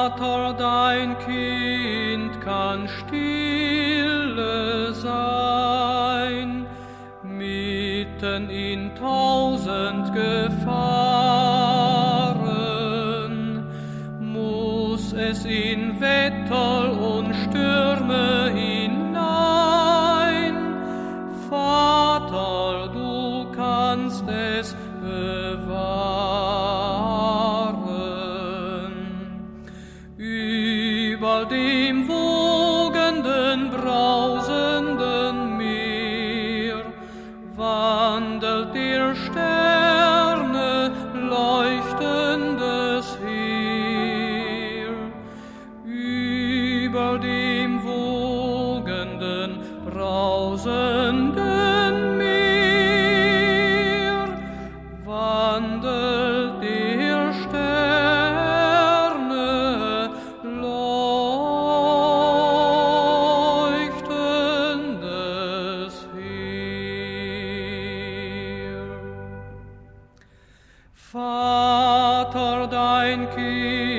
Vater, dein Kind kann stille sein, mitten in 1000 Gefahren, muss es in Wetter und Stürme hinein. Vater, du kannst es bewahren. Über dem wogenden, brausenden Meer wandelt der Sterne leuchtendes Heer. Über dem wogenden, brausenden Meer wandelt der Sterne leuchtendes Heer. Vater, dein Kind